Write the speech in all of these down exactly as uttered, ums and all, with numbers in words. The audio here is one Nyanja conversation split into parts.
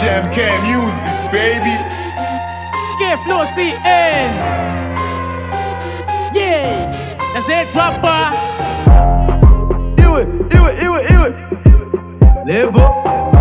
M K Music, baby. K-Flow C N. Yeah, that's it, rapper. Iwe, iwe, iwe, iwe. Levo.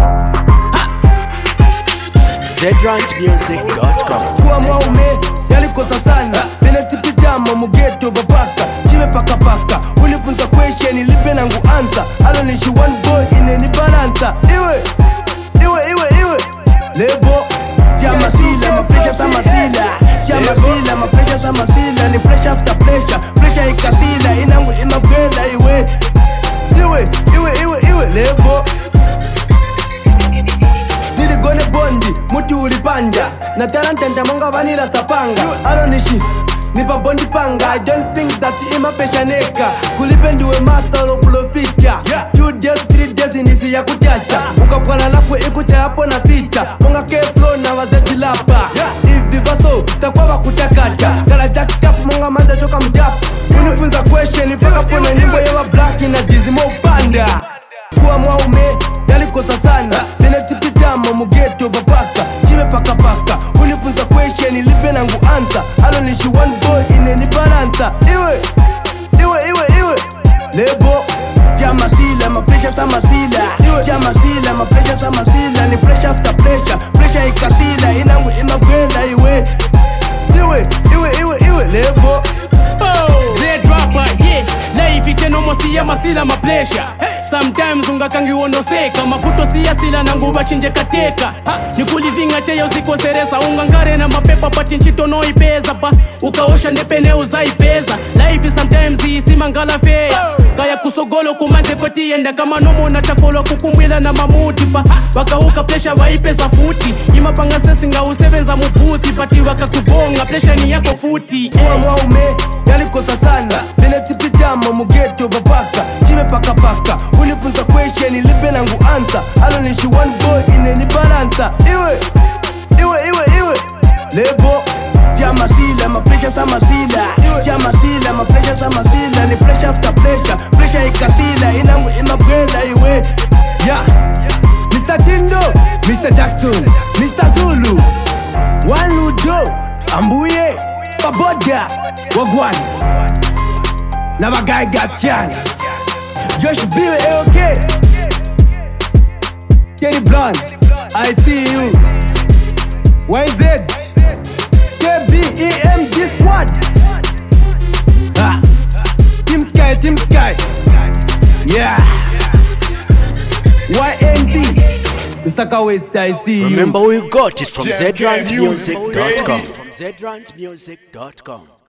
Z Rant Music dot com. Kwa mwaume, yalikosa sana. Vile tipitamo mugeto babaka. Chiwe paka paka. Unifunza question, lipe nangu answer. Alo nishi one boy, ineni balansa. Iwe, iwe, iwe, iwe. Levo. Tia masila, ma pressure sa masila. Tia masila, ma pressure sa masila. Ni pressure after pressure. Pressure ikasila, inangu imabwela iwe. Iwe, iwe, iwe, iwe. Levo. Niligone bondi, muti ulipanja. Na talanta monga vanila sapanga. Alo nishi, nipa bondi panga. I don't think that ima pesha neka. Kulipenduwe master lo profita. Two days, three days inisi ya kuchacha. Ukapwana lapwe ikucha hapo na ficha. Monga K-Flow na wazeti lapa. Hivi vaso, takwa wakutakata. Kala jack tap, monga manza choka mjap. Unifunza question, ifaka pona nyimbo yewa black ina jizi mo upanda. Kwa mwaume, yalikosa sana. Vile tipitamo mugeto babaka. Chiwe paka paka. Unifunza question, lipe nangu answer. Alo nishi one boy, ineni balansa. Iwe, iwe, iwe, iwe. Levo. Tia masila, ma pressure sa masila. Tia masila, ma pressure sa masila. Ni pressure after pressure. Pressure ikasila, inangu imabwela iwe. Iwe, iwe, iwe, iwe. Levo. Z-Rapper, yeah. Life ikenomo siya masila ma pleasure. Sometimes ungakangi wonoseka. Mafuto siya sila nangu bachinje kateka. Ha, nikulivinga cheyo usikoseresa. Ungangare na mapepa pati nchito no ipeza pa. Ukaosha nepene uzaipeza. Life sometimes isi mangala fea. Kaya kusogolo kumanze koti enda kama nomo na chakolo kukumbwila na mamuti pa. Wakauka plesha waipeza futi. Ima panga sesi nga usebeza muputhi. Pati waka kubonga plesha ni yako futi. Kwa mwaume, yalikosa sana. Vile tipitamo mugeto babaka. Chiwe paka paka. Unifunza question, lipe nangu answer. Alo nishi one boy, ineni balansa. Iwe, iwe, iwe, iwe. Levo. Tia masila, ma pressure sa masila. Tia masila, ma pressure sa masila. Ni pressure after pressure. Pressure ikasila, inangu imabwela iwe. Yeah. Mister Chindo, Mister Jackson, Mister Zulu, Waludo, Ambuye, Baboda, Wagwan, Navagai Gatian, Josh Bill, A O K, Kenny Blunt, I see you, Y Z, K B E M D Squad, ah. Team Sky, Team Sky, yeah, Y M C, Lusaka West, I see you. Remember we got it from J M K Z Rant Music dot com. baby. From Z Rant Music dot com.